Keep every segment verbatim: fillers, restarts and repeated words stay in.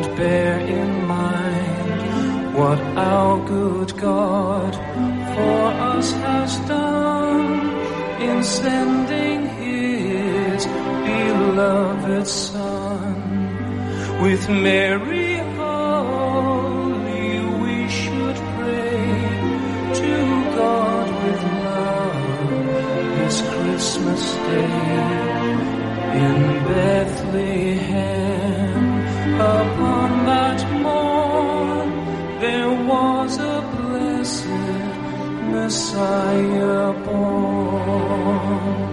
and bear in mind what our good God for us has done in sending his beloved Son. With Mary holy we should pray to God with love this Christmas day. In Bethlehem upon that morn there was a blessed Messiah born.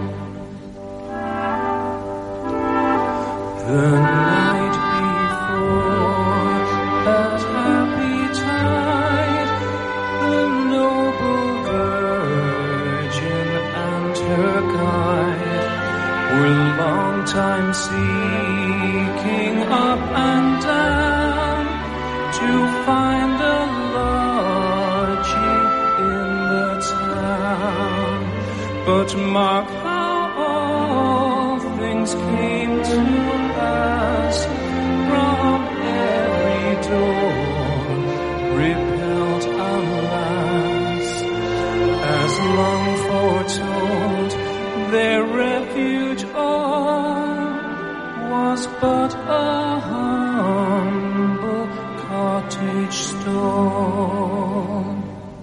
The night before that happy tide, the noble Virgin and her guide were long time seeking up and down to find a lodging in the town. But mark how all things came to pass, from every door repelled alas, as long foretold their refuge all was but a humble cottage stone.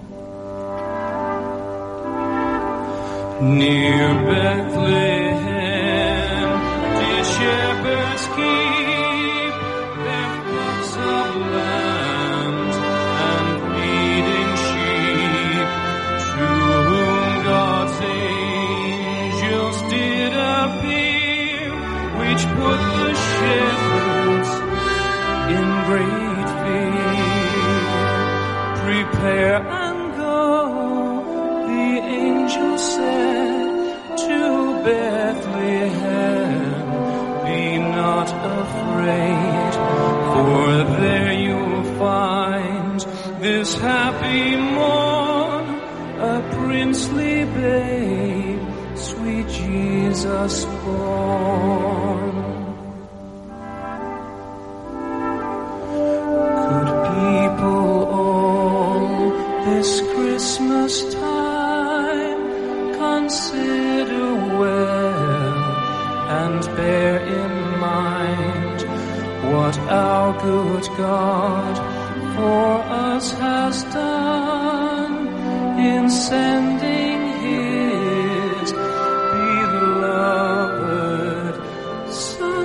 Near Bethlehem did shepherds keep their flocks of lambs and feeding sheep, to whom God's angels did appear, which put the shepherds in great fear. Prepare and go, the angel said, to Bethlehem. Be not afraid, for there you'll find this happy morn a princely babe, sweet Jesus born. Good people all, this Christmas time consider well and bear in mind what our good God for us has done in sending his beloved Son.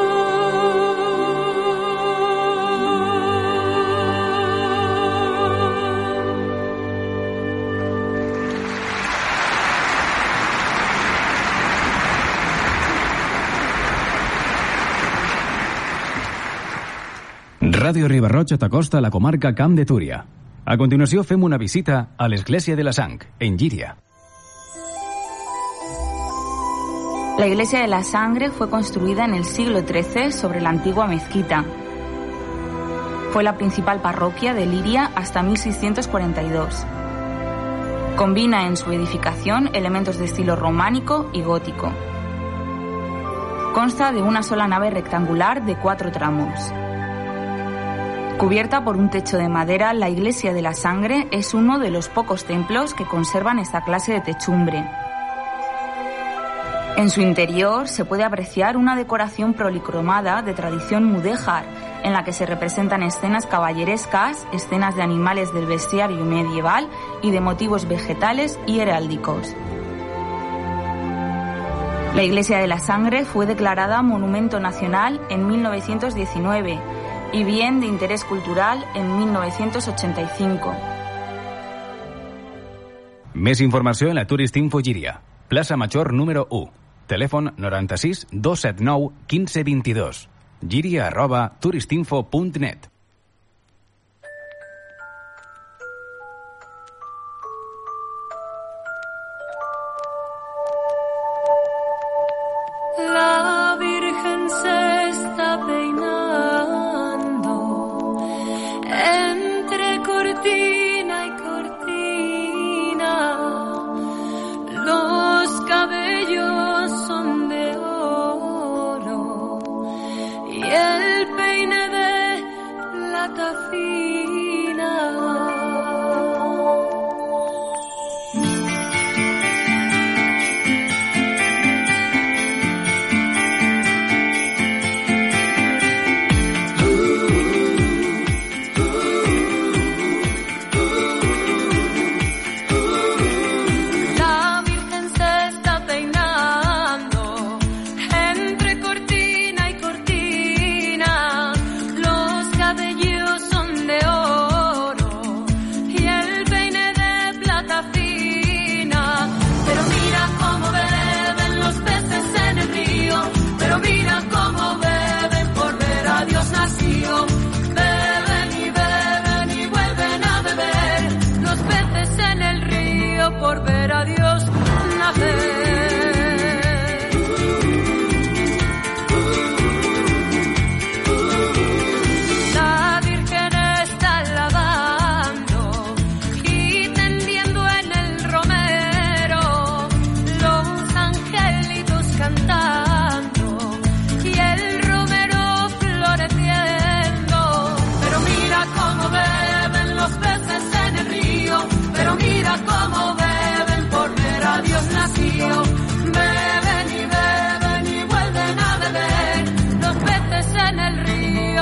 Ràdio Riba-roja t'acosta a la comarca Camp de Túria. A continuació fem una visita a l'Església de la Sang, en Llíria. La Iglesia de la Sangre fue construida en el siglo trece sobre la antigua mezquita. Fue la principal parroquia de Liria hasta mil seiscientos cuarenta y dos. Combina en su edificación elementos de estilo románico y gótico. Consta de una sola nave rectangular de cuatro tramos. Cubierta por un techo de madera, la Iglesia de la Sangre es uno de los pocos templos que conservan esta clase de techumbre. En su interior se puede apreciar una decoración policromada de tradición mudéjar, en la que se representan escenas caballerescas, escenas de animales del bestiario medieval y de motivos vegetales y heráldicos. La Iglesia de la Sangre fue declarada Monumento Nacional en mil novecientos diecinueve y Bien de Interés Cultural en mil novecientos ochenta y cinco. Més informació en la Turistinfo Llíria. Plaça Major número u. Telèfon noranta-sis dos set nou quinze vint-i-dos. Llíria arroba turistinfo punt net. La Virgen se está peinando entre cortina y cortina. Los cabellos son de oro y el peine de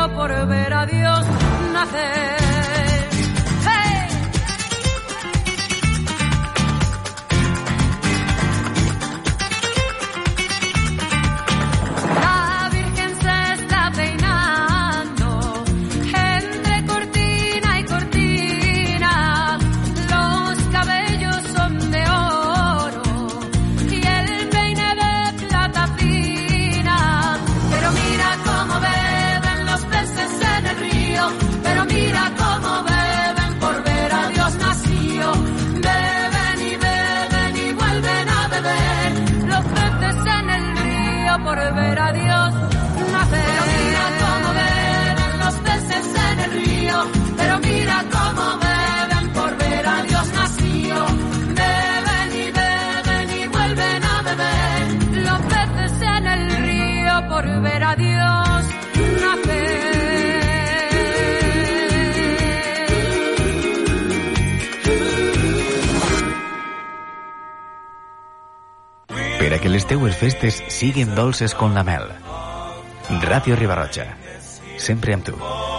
río por ver a Dios nacer. Por ver a Dios nacer. Pero mira cómo beben los peces en el río, pero mira cómo beben por ver a Dios nacido. Beben y beben y vuelven a beber los peces en el río por ver a Dios nacer. Per a que les teues festes siguin dolces con la mel. Ràdio Riba-roja, sempre amb tu.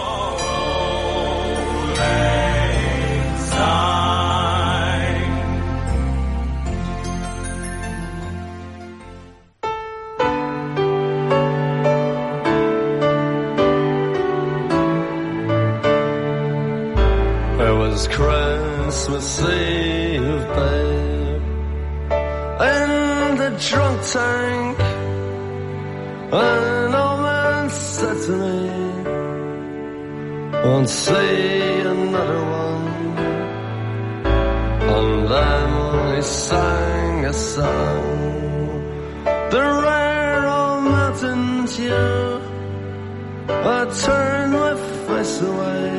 It was Christmas Eve, babe, in the drunk tank. An old man said to me, won't see another one. And then he sang a song, the rare old mountain dew. I turned my face away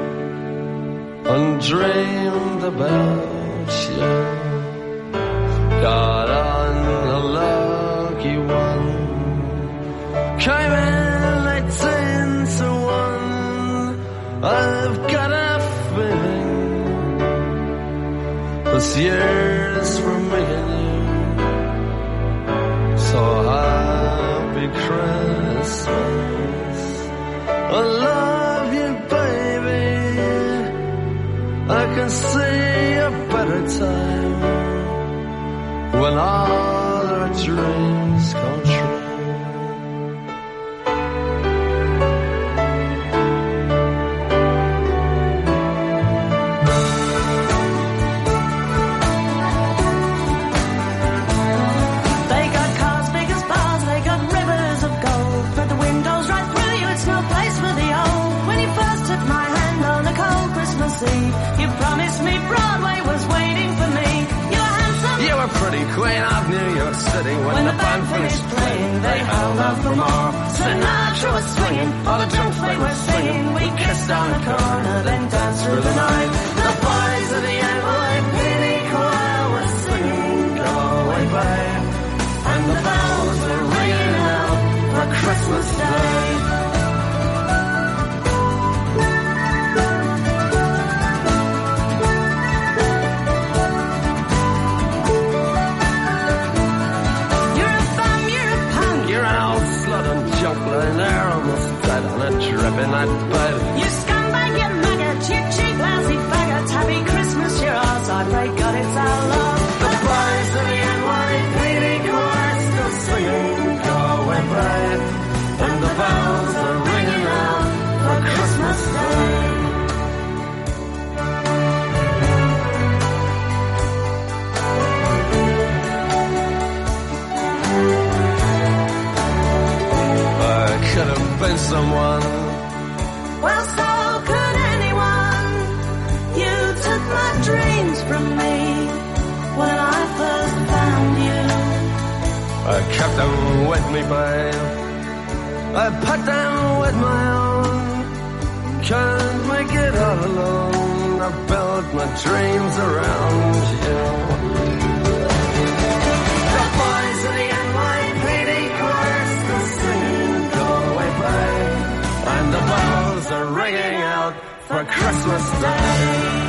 and dreamed about you. Got on a lucky one, came in eighteen to one. I've got a feeling this year's for me and you. So happy Christmas, I love you, baby. I can see a better time when all our dreams come true. They got cars big as bars, they got rivers of gold, but the windows right through you, it's no place for the old. When you first took my hand on a cold Christmas Eve, you promised me Broadway was waiting for me. You were handsome, You were pretty queen of New York City. When, when the band finished playing, they held out for more. Sinatra was swinging, all the drums they were singing. We kissed on the corner, then danced through the night. The boys of the N Y P D choir were singing, "Go away, babe," and the bells were ringing out for Christmas Day. Lying there almost dead on a dripping night bed. You scumbag, you maggot, you cheap, lousy faggot. Happy Christmas, you're ours, I pray God it's our love. The boys of the N Y P D choir still singing, "Go away, babe," and the bells are ringing out for Christmas Day. Could have been someone. Well, so could anyone. You took my dreams from me when I first found you. I kept them with me, babe. I put them with my own. Can't make it all alone. I built my dreams around you. The boys of the N Y P D choir still singing, "Go away, babe," and the bells are ringing out for Christmas Day.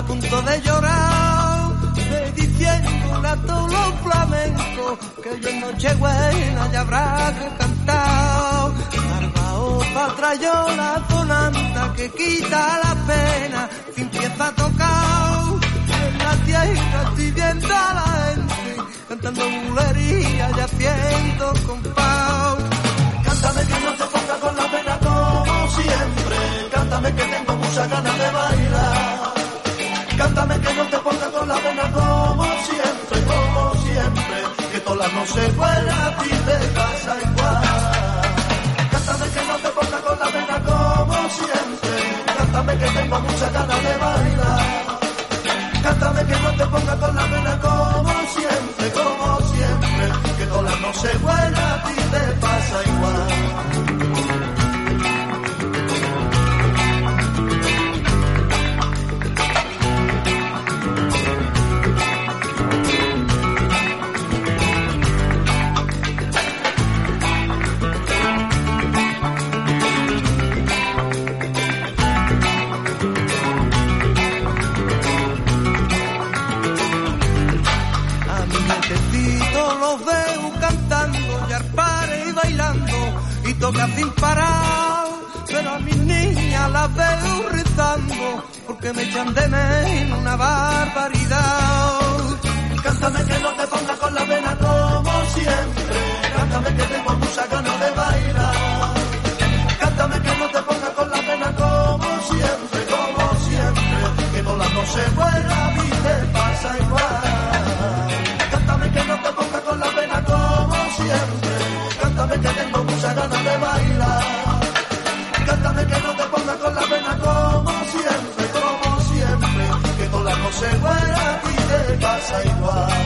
a punto de llorar, me diciendo un atolo flamenco, que yo en Nochebuena ya habrá que cantar. Barbao pa' trayo la sonanta que quita la pena, si empieza a tocar, en la tierra estoy viendo a la gente, cantando bulería y haciendo compás. Cántame que no te ponga con la pena como siempre, cántame que tengo muchas ganas de bailar. Cántame que no te ponga con la pena como siempre, como siempre, que todas las noches buenas a ti te pasa igual. Cántame que no te ponga con la pena como siempre, cántame que tengo muchas ganas de bailar. Cántame que no te ponga con la pena como siempre, como siempre, que todas las noches buenas a ti te pasa igual. Toca sin parar, pero a mis niñas las veo rezando, porque me echan de menos una barbaridad. Cántame que no te pongas con la pena como siempre, cántame que tengo muchas ganas de bailar. Cántame que no te pongas con la pena como siempre, como siempre, que todas las noches buenas a mí te pasa igual. Cántame que no te pongas con la pena como siempre, cántame que tengo muchas ganas de bailar. Cántame que no te pongas con la pena como siempre, como siempre, que todas las noches buenas a ti te pasa igual.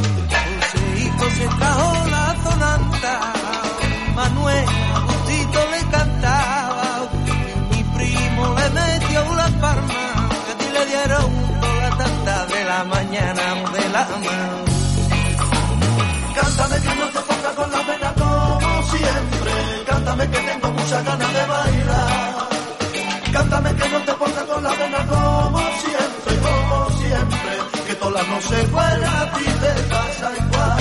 Joséito se trajo la sonanta, Manuel Agustito le cantaba, mi primo le metió la palma, que a ti le dieron toda la tanta de la mañana de la mano. Cántame que no te pongas con la pena como siempre, cántame que tengo muchas ganas de bailar. Cántame que no te pongas con la pena como siempre, como siempre, que todas las noches buenas a ti te pasa igual.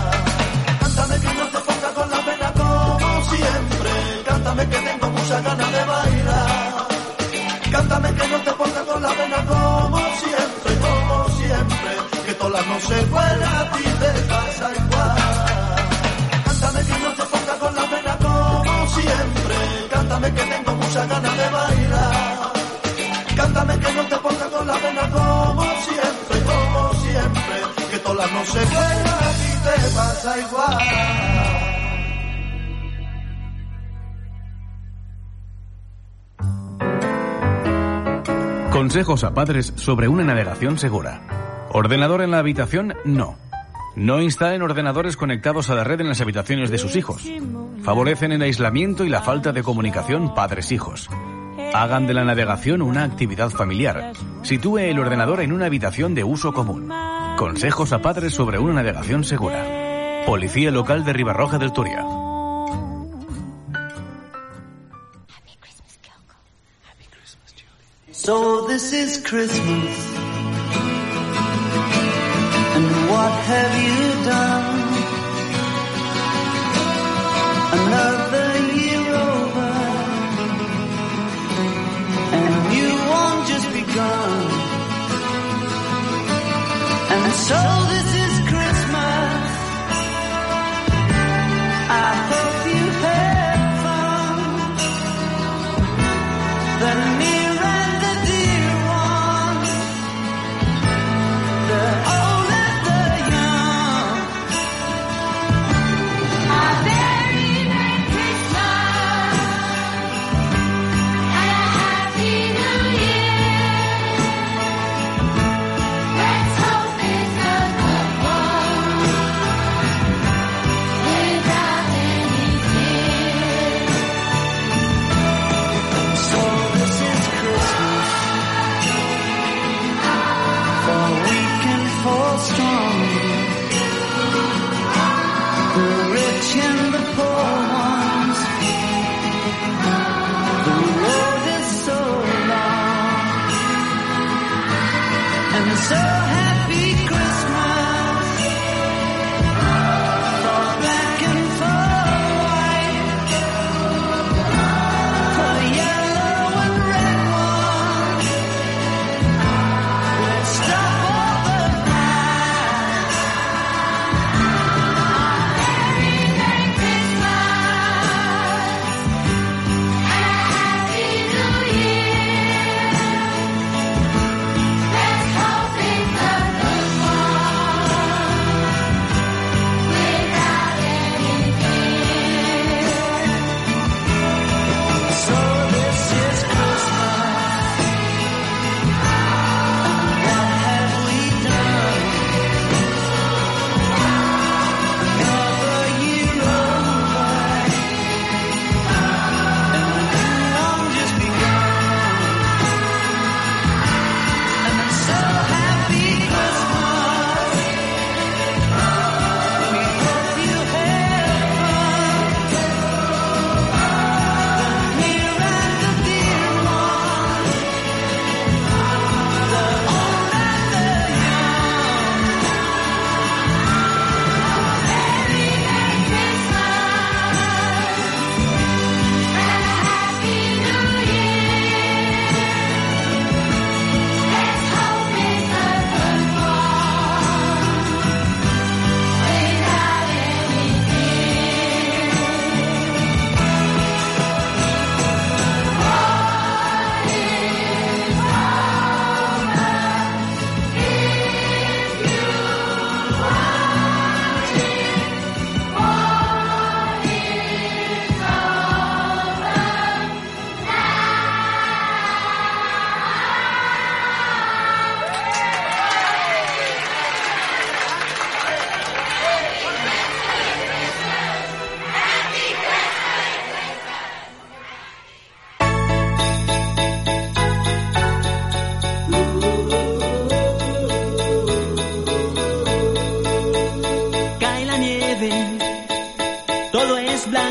Cántame que no te pongas con la pena como siempre, cántame que tengo muchas ganas de bailar. Cántame que no te pongas con la pena como siempre, como siempre, que todas las noches buenas a ti te pasa igual. Cántame que no te pongas con la pena como siempre, cántame que tengo muchas ganas de bailar. Cántame que no te pongas con la pena como siempre, como siempre, que todas las noches buenas a ti te pasa igual. Consejos a padres sobre una navegación segura. ¿Ordenador en la habitación? No. No instalen ordenadores conectados a la red en las habitaciones de sus hijos. Favorecen el aislamiento y la falta de comunicación padres-hijos. Hagan de la navegación una actividad familiar. Sitúe el ordenador en una habitación de uso común. Consejos a padres sobre una navegación segura. Policía Local de Ribarroja del Turia. So this is Christmas, and what have you done? Another year over, and you won't just begun. And so this is Christmas, I hope you had fun. The near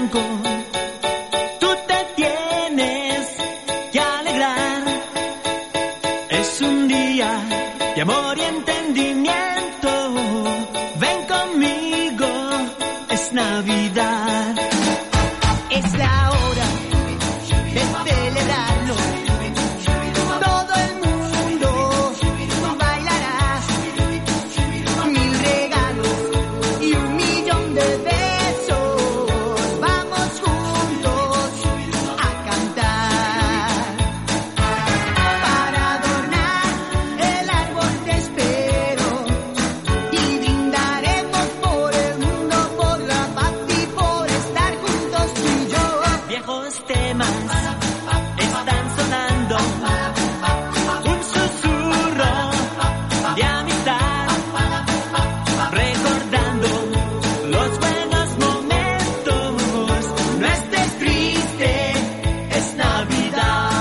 blanco. Tú te tienes que alegrar. Es un día de amor y entendimiento. Ven conmigo, es Navidad. Es la hora de celebrarlo. Todo el mundo bailará. Mil regalos y un millón de besos. Vamos juntos a cantar. Para adornar el árbol te espero. Y brindaremos por el mundo, por la paz y por estar juntos tú y yo. Viejos temas están sonando. Un susurro de amistad. Recordando los buenos momentos. No estés triste, es Navidad.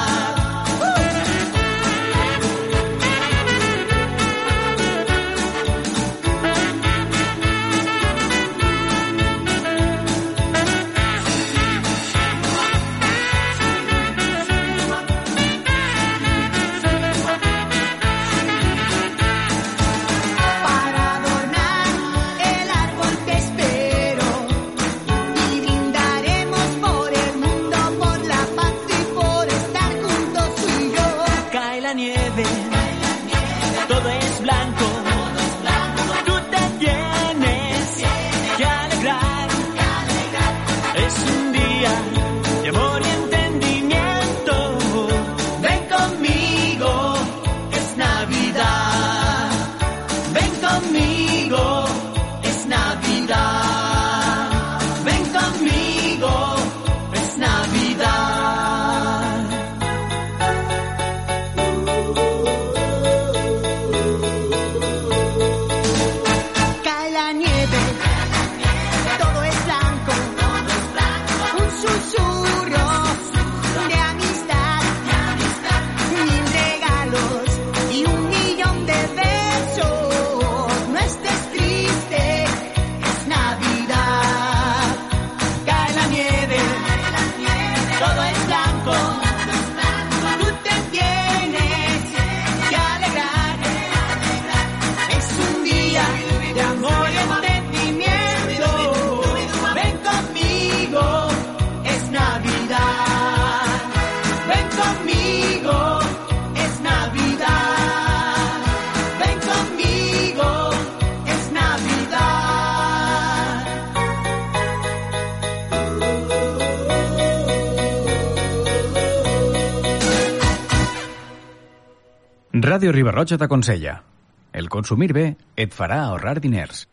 Para adornar el árbol te espero. Y brindaremos por el mundo, por la paz y por estar juntos tú y yo. Cae la nieve, todo es blanco. Tú te tienes que alegrar. Es un día de amor y entendimiento. Ven conmigo, es Navidad. Ven conmigo, es Navidad. Ven conmigo, es Navidad. Cae la nieve, todo es blanco. Un susurro de amistad. Mil regalos y un millón de besos. No estés triste, es Navidad. Cae la nieve, todo es blanco. Tú te tienes que alegrar. Es un día de amor y entendimiento. Ven conmigo, es Navidad. Ven conmigo, es Navidad. Ven conmigo, es Navidad. Ràdio Riba-roja t'aconsella. El consumir bé et farà ahorrar diners.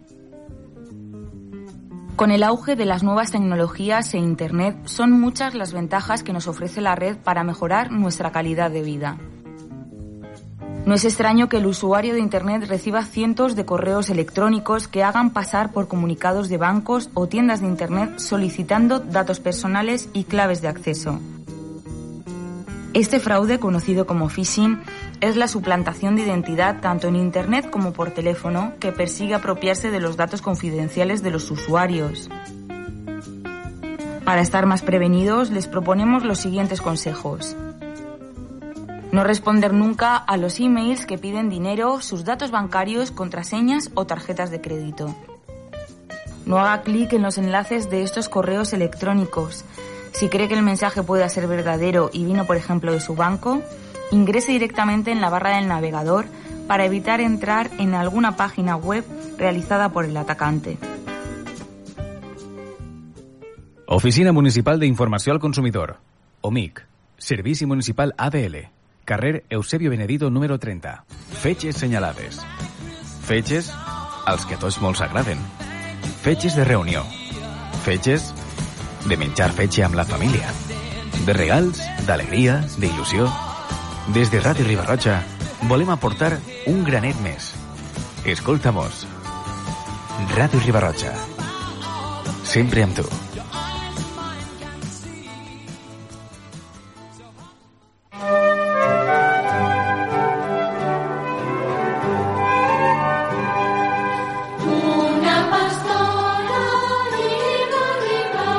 Con el auge de las nuevas tecnologías e Internet, son muchas las ventajas que nos ofrece la red para mejorar nuestra calidad de vida. No es extraño que el usuario de Internet reciba cientos de correos electrónicos que hagan pasar por comunicados de bancos o tiendas de Internet solicitando datos personales y claves de acceso. Este fraude, conocido como phishing, es la suplantación de identidad tanto en Internet como por teléfono que persigue apropiarse de los datos confidenciales de los usuarios. Para estar más prevenidos, les proponemos los siguientes consejos. No responder nunca a los emails que piden dinero, sus datos bancarios, contraseñas o tarjetas de crédito. No haga clic en los enlaces de estos correos electrónicos. Si cree que el mensaje pueda ser verdadero y vino, por ejemplo, de su banco, ingrese directamente en la barra del navegador para evitar entrar en alguna página web realizada por el atacante. Oficina Municipal d'Informació al Consumidor. O M I C. Servici Municipal A D L. Carrer Eusebio Benedito número trenta. Fetges senyalades. Fetges als que a tots molts agraden. Fetges de reunió. Fetges de menjar fetge amb la família. De regals, d'alegria, d'il·lusió. Des de Ràdio Riba-roja volem aportar un granet més. Escolta-mos. Ràdio Riba-roja. Sempre amb tu. Una pastora iba arriba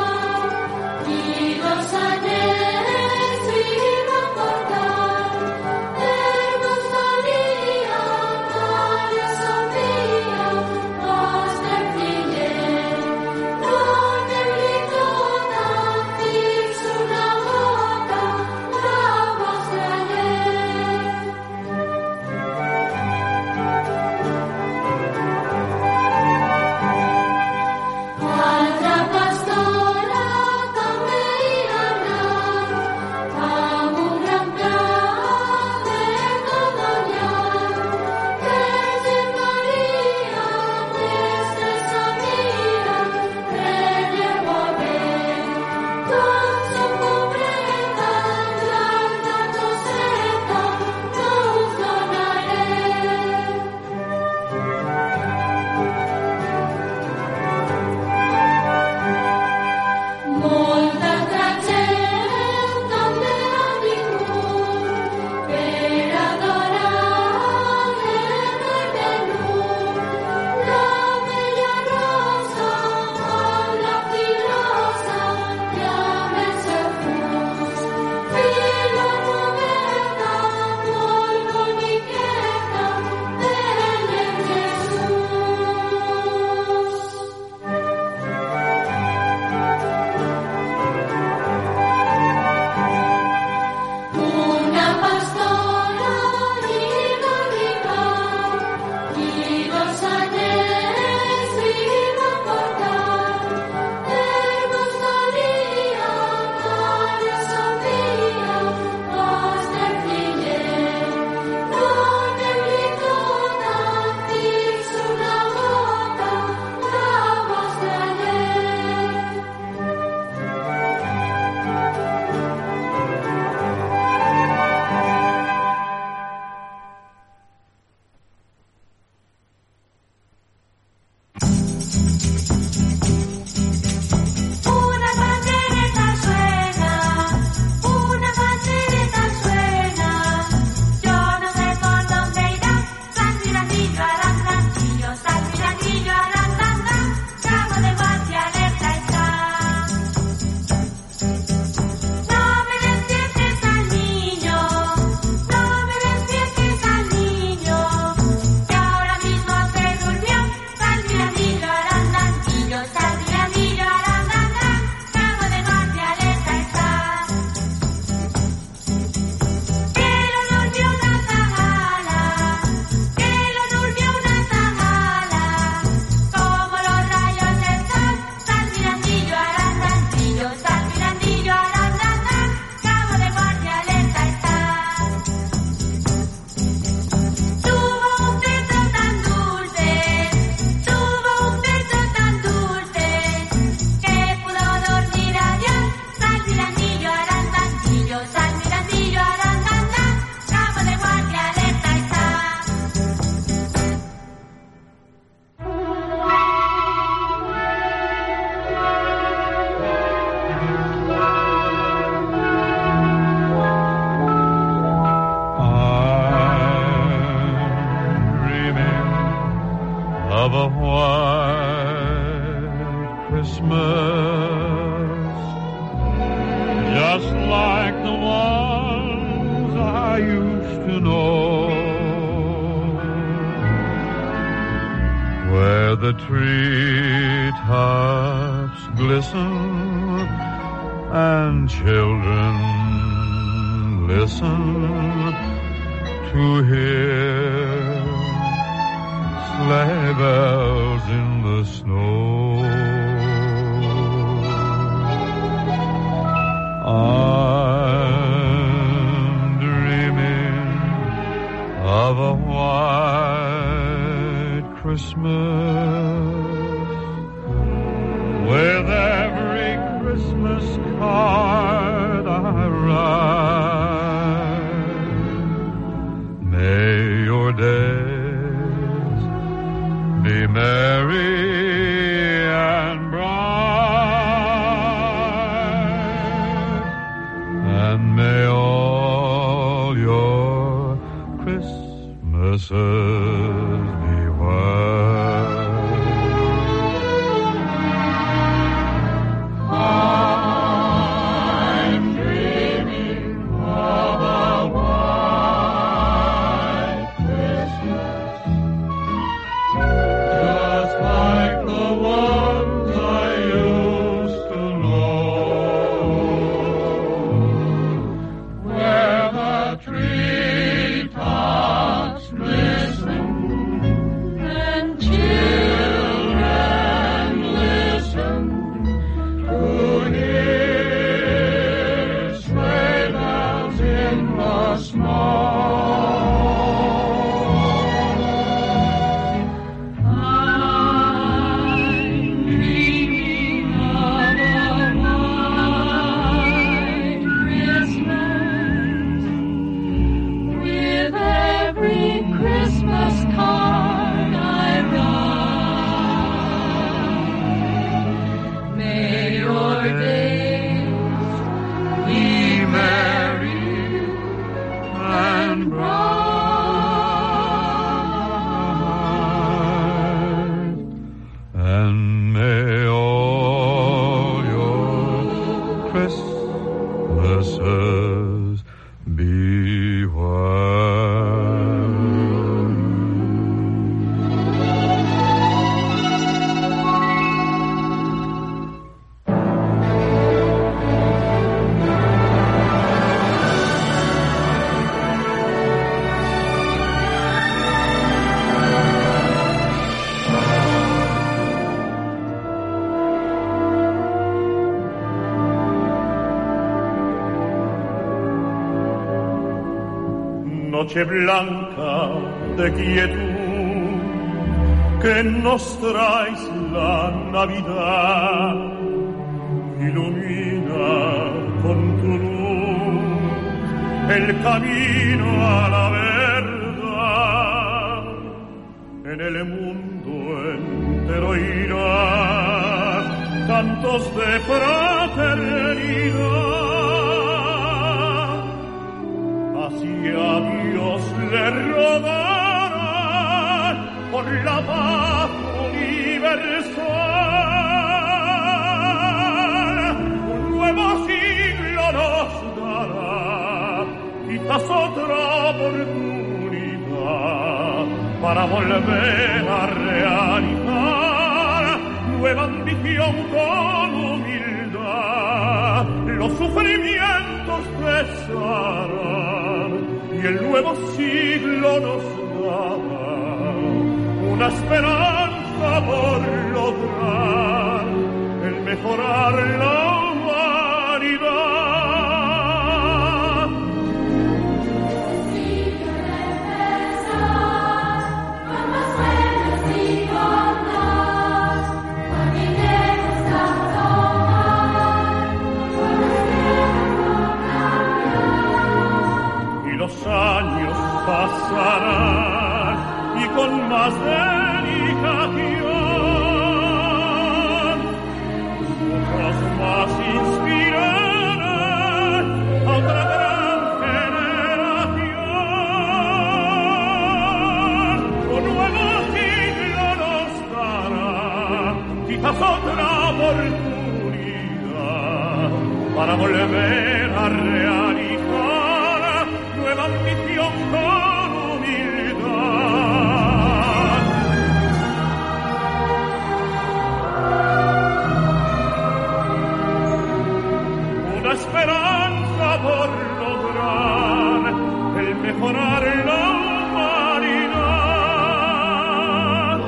of a white Christmas, just like the ones I used to know, where the treetops glisten and children listen to hear sleigh bells in the snow. I'm dreaming of a white Christmas, with every Christmas card I write. May your days be merry and bright, and may all your Christmases be white. I'm dreaming of a white Christmas, just like the ones I used to know, where the treetops glisten and children listen to hear sleigh bells in the snow. I'm dreaming of a white Christmas, with every Christmas card I write. May your days be merry and bright, and may all your Christmases be white. Noche blanca de quietud que nos traes la Navidad, ilumina con tu luz el camino a la verdad. En el mundo entero irán cantos de fraternidad. Hacia Dios le rogarán por la paz universal. Un nuevo siglo nos dará quizás otra oportunidad para volver a realizar nueva ambición con humildad. Los sufrimientos cesarán y el nuevo siglo nos dará una esperanza por lograr el mejorar la humanidad. Sigue empezar, con más buenos y con más, caminemos a tomar, y los años pasarán y con más dedicación nosotros más quizás otra oportunidad para volver a realizar nueva ambición con humildad. Una esperanza por lograr el mejorar la humanidad.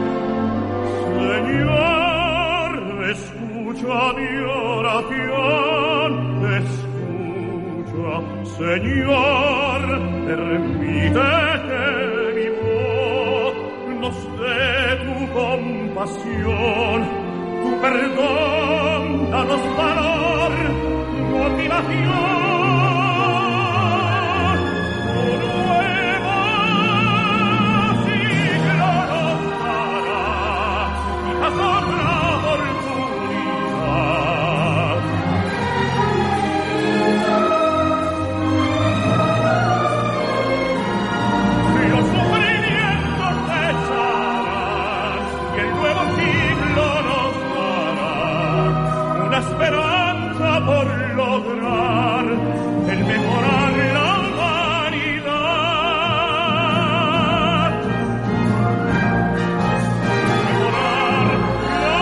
Señor, escucha mi oración, escucha, Señor, permite que mi voz nos dé tu compasión, tu perdón, danos valor, motivación. Esperanza por lograr el mejorar la humanidad. Mejorar la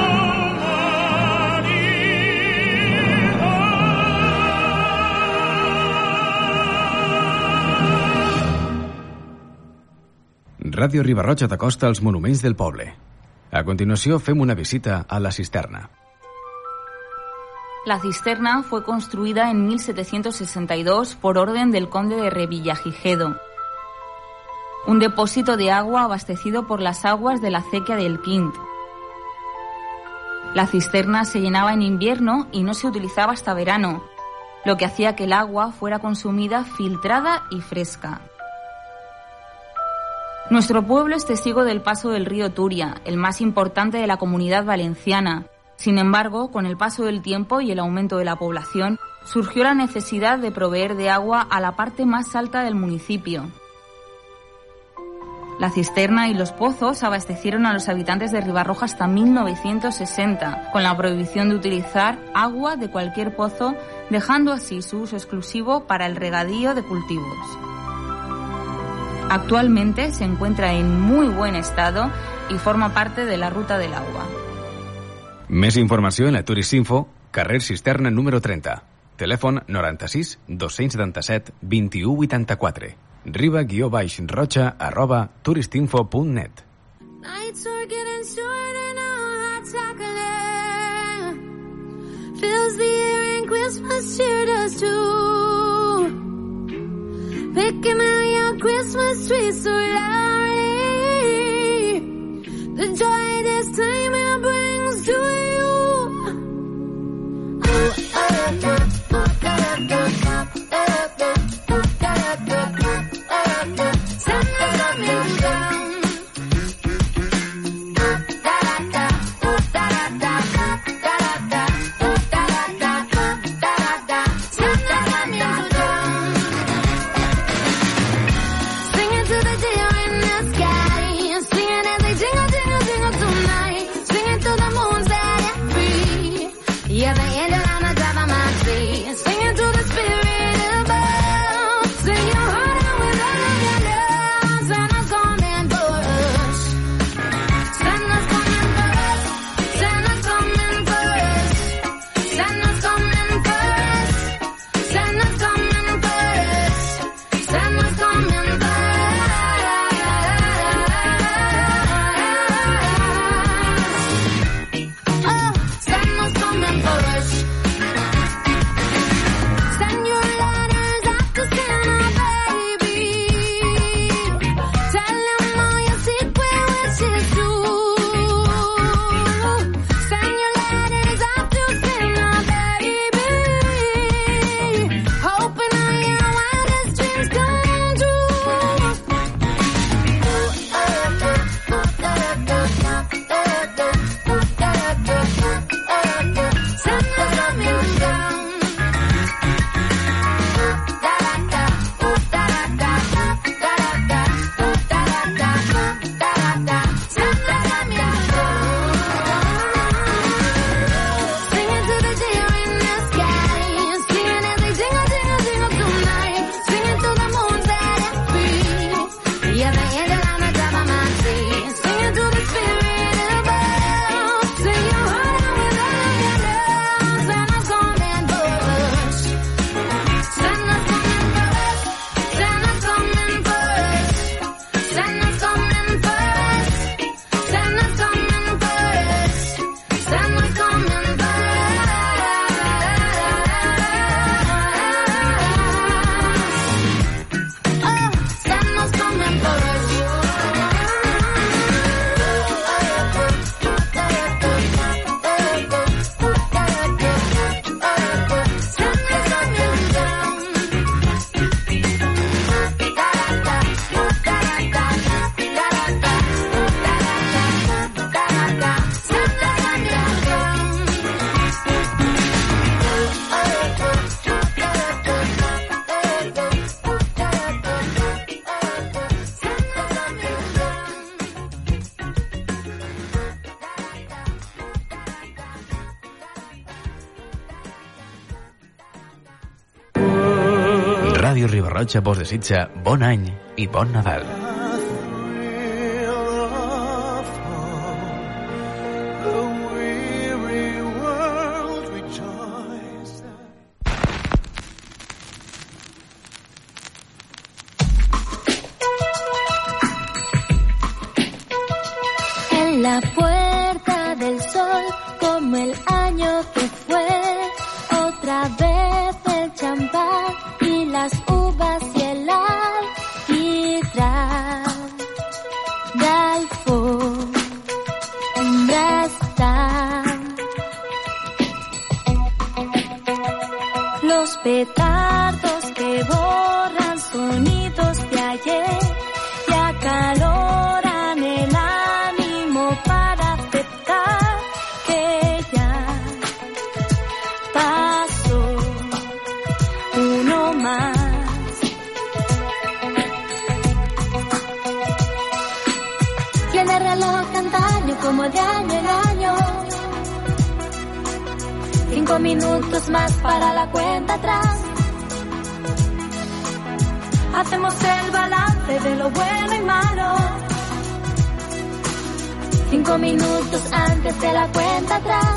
humanidad. Ràdio Riba-roja t'acosta als monuments del poble. A continuació fem una visita a la cisterna. La cisterna fue construida en mil setecientos sesenta y dos por orden del conde de Revillagigedo. Un depósito de agua abastecido por las aguas de la acequia del Quint. La cisterna se llenaba en invierno y no se utilizaba hasta verano, lo que hacía que el agua fuera consumida filtrada y fresca. Nuestro pueblo es testigo del paso del río Turia, el más importante de la Comunidad Valenciana. Sin embargo, con el paso del tiempo y el aumento de la población, surgió la necesidad de proveer de agua a la parte más alta del municipio. La cisterna y los pozos abastecieron a los habitantes de Ribarroja hasta mil novecientos sesenta, con la prohibición de utilizar agua de cualquier pozo, dejando así su uso exclusivo para el regadío de cultivos. Actualmente se encuentra en muy buen estado y forma parte de la Ruta del Agua. Més informació en la Turistinfo, carrer Cisterna número trenta. Telèfon noranta-sis dos-cents setanta-set vint-i-u vuitanta-quatre. riba-roja arroba turistinfo punt net. Nights are getting shorter now, hot chocolate fills the air and Christmas cheer does too. Picking out your Christmas tree so loudly, the joy this time it brings to you. Singing to the deer in the sky, singing as they jingle, jingle, jingle. Ràdio Riba-roja vos desitja bon any i bon Nadal. En la puerta del sol, como el año que fue, otra vez el champán y las uvas y el alquitrán. Alfombra están los petardos que borran sonidos de ayer y acaloran el ánimo para aceptar que ya pasó uno más. Tiene reloj antaño como de año en año. Cinco minutos más para la cuenta atrás. Hacemos el balance de lo bueno y malo. Cinco minutos antes de la cuenta atrás.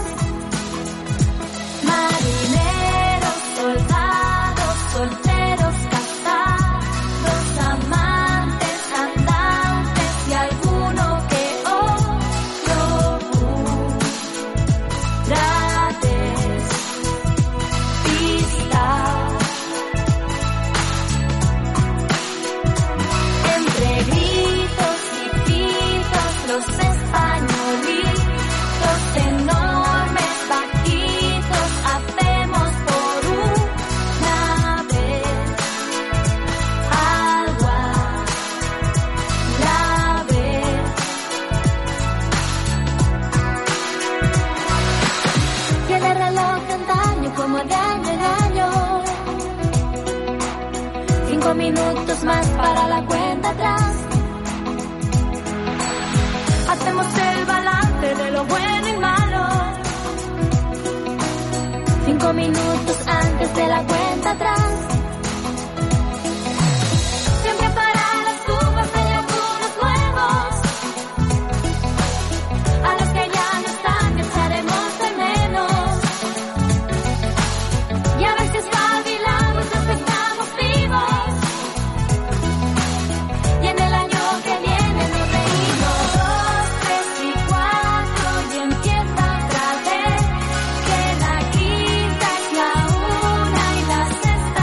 Marineros, soldados, solteros, casados, amantes, andantes y alguno que otro burla despistado. Entre gritos y pitos, los españolitos enormes, vaquitos, hacemos por una vez algo a la vez. Tiene reloj de antaño como de año en año. Cinco minutos más para la cuenta atrás. Hacemos el balance de lo bueno y malo. Cinco minutos antes de la cuenta atrás. Siempre para las uvas hay algunos nuevos. A los que ya no están echaremos de menos. Y a ver si espabilamos, empezamos vivos. Y en el año que viene nos reímos. Dos, tres y cuatro y empieza otra vez. Que la quinta es la una y la sexta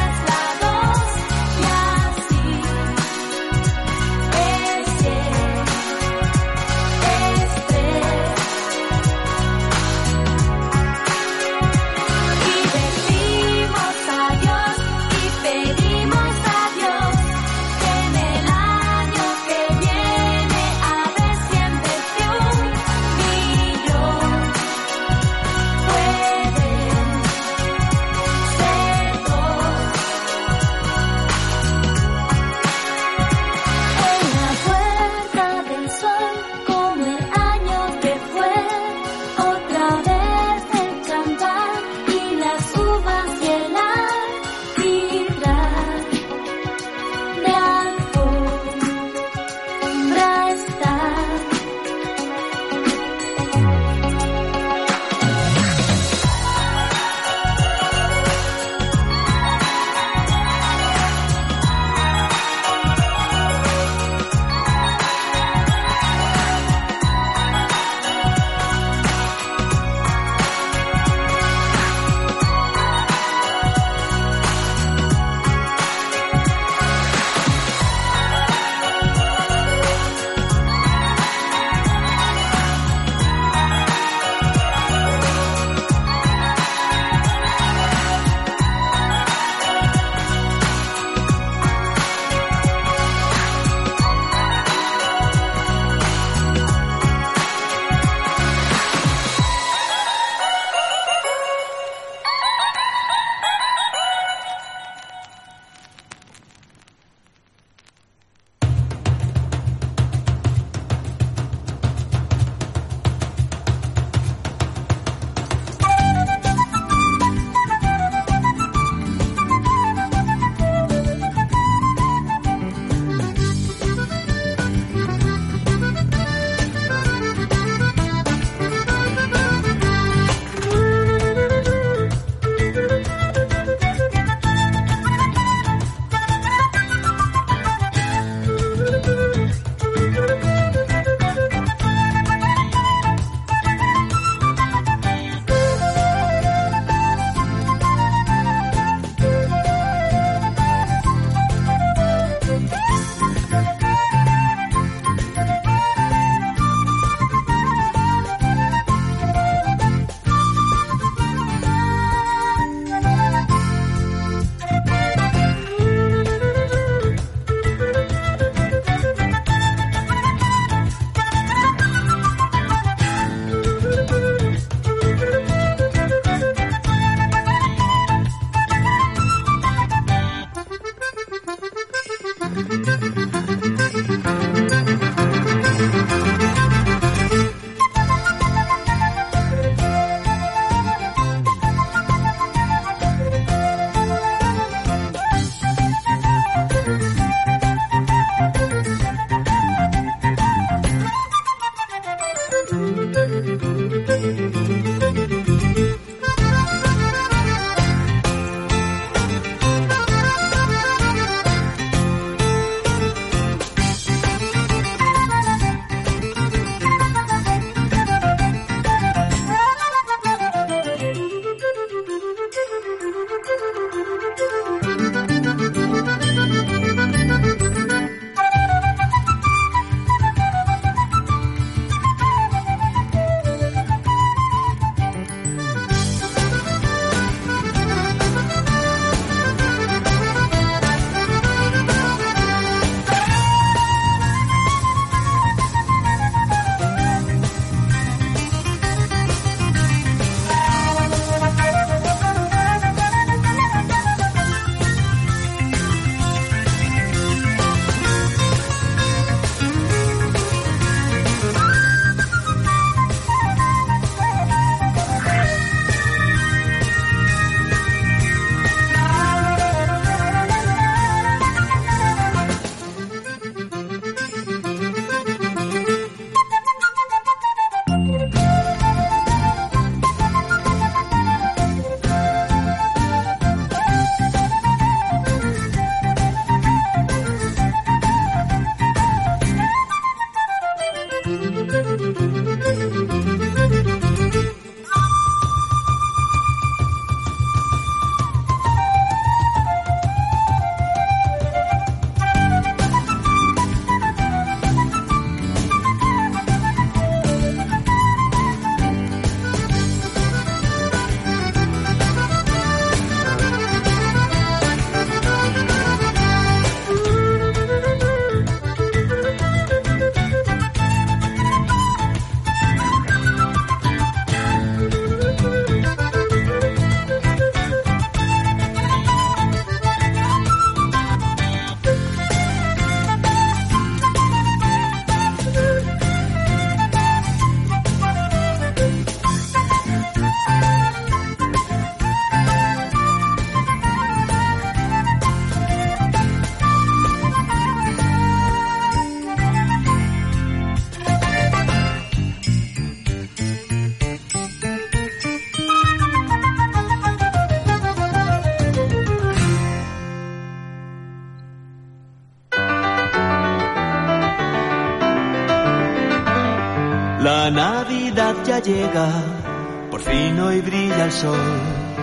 La Navidad ya llega, por fin hoy brilla el sol.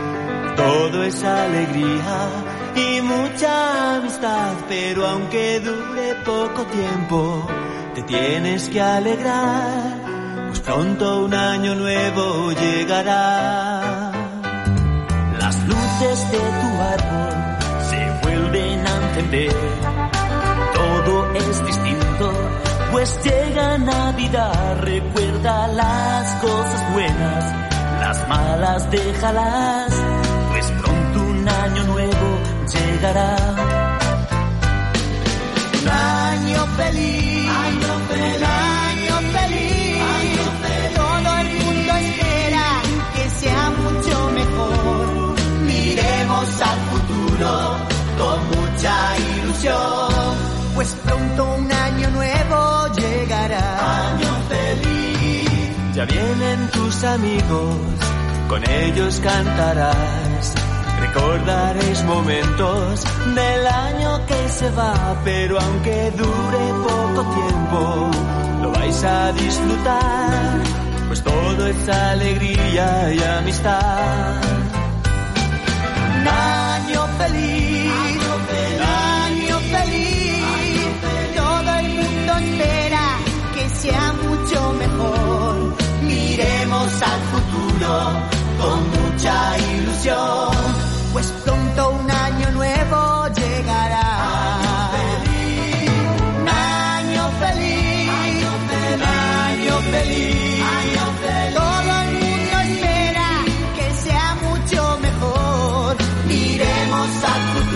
Todo es alegría y mucha amistad, pero aunque dure poco tiempo, te tienes que alegrar, pues pronto un año nuevo llegará. Las luces de tu árbol se vuelven a encender, todo es distinto, pues llega Navidad. Recuerda las cosas buenas, las malas déjalas, pues pronto un año nuevo llegará. Un año feliz, año feliz, año feliz, año feliz. Todo el mundo espera que sea mucho mejor. Miremos al futuro con mucha ilusión, pues pronto un año nuevo llegará. Año feliz. Ya vienen tus amigos, con ellos cantarás. Recordaréis momentos del año que se va, pero aunque dure poco tiempo, lo vais a disfrutar, pues todo es alegría y amistad. Un año feliz, año feliz, año feliz. Todo el mundo espera que sea mucho mejor. Miremos al futuro con mucha ilusión, pues pronto un año nuevo llegará. Un año feliz, un año feliz, año feliz. Todo el mundo espera que sea mucho mejor. Miremos al futuro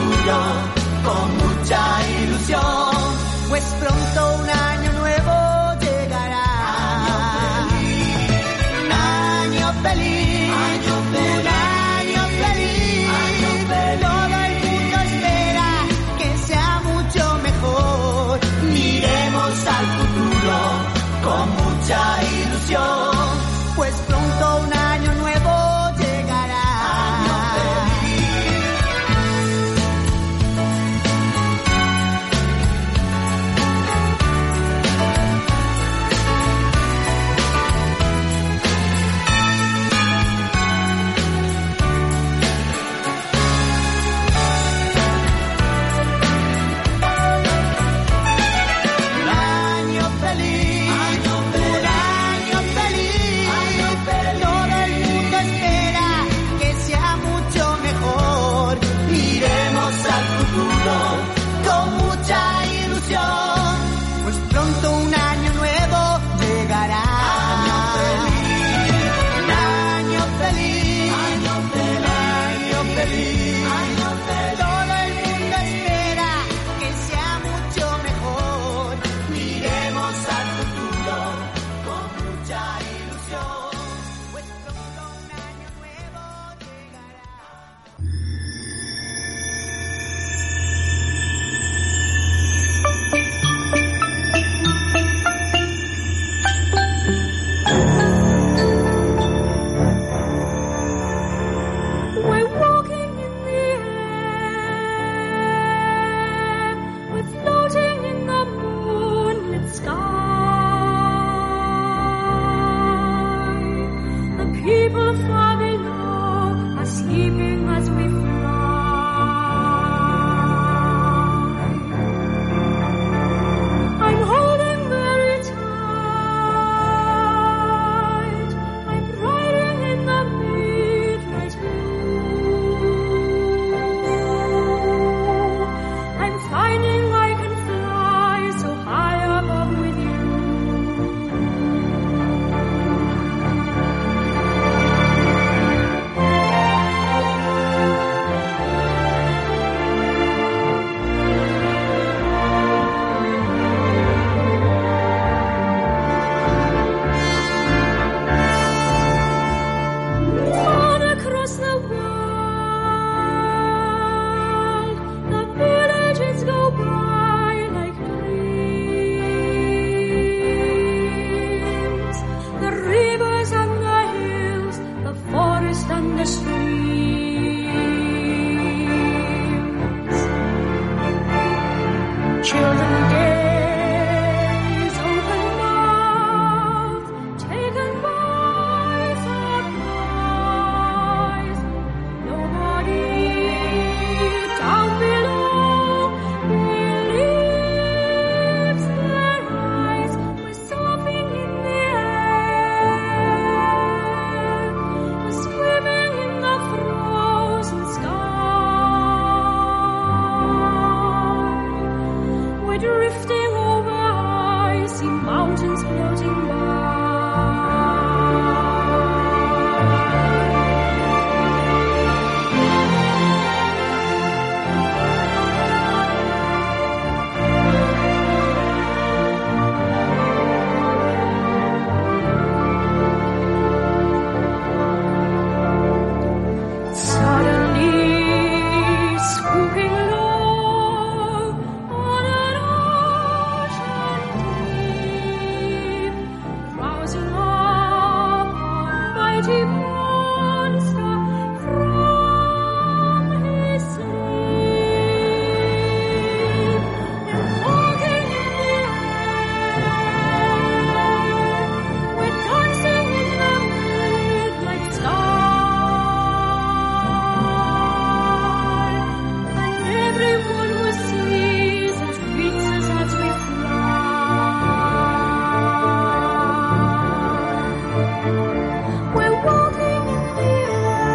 We're walking in fear.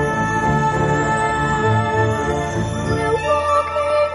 We're walking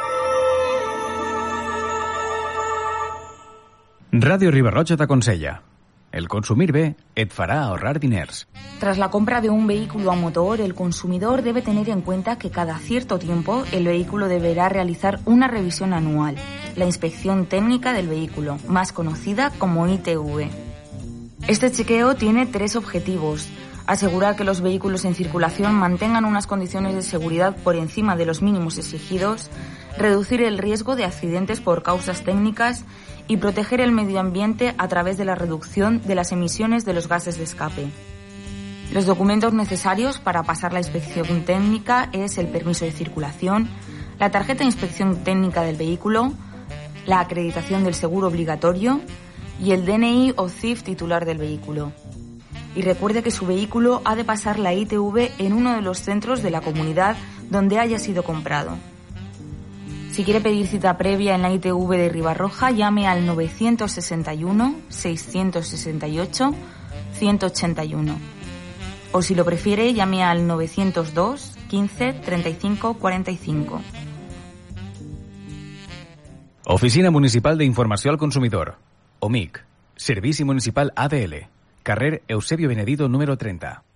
in Radio Ribarroja t'aconsella. El consumir bé et farà ahorrar diners. Tras la compra de un vehículo a motor, el consumidor debe tener en cuenta que cada cierto tiempo el vehículo deberá realizar una revisión anual, la inspección técnica del vehículo, más conocida como I T V. Este chequeo tiene tres objetivos: asegurar que los vehículos en circulación mantengan unas condiciones de seguridad por encima de los mínimos exigidos, reducir el riesgo de accidentes por causas técnicas y proteger el medio ambiente a través de la reducción de las emisiones de los gases de escape. Los documentos necesarios para pasar la inspección técnica es el permiso de circulación, la tarjeta de inspección técnica del vehículo, la acreditación del seguro obligatorio y el D N I o C I F titular del vehículo. Y recuerde que su vehículo ha de pasar la I T V en uno de los centros de la comunidad donde haya sido comprado. Si quiere pedir cita previa en la I T V de Ribarroja, llame al nueve seis uno, seis seis ocho, uno ocho uno. O si lo prefiere, llame al nueve cero dos, quince, treinta y cinco, cuarenta y cinco. Oficina Municipal de Informació al Consumidor. O M I C. Servici Municipal A D L. Carrer Eusebio Benedito número trenta.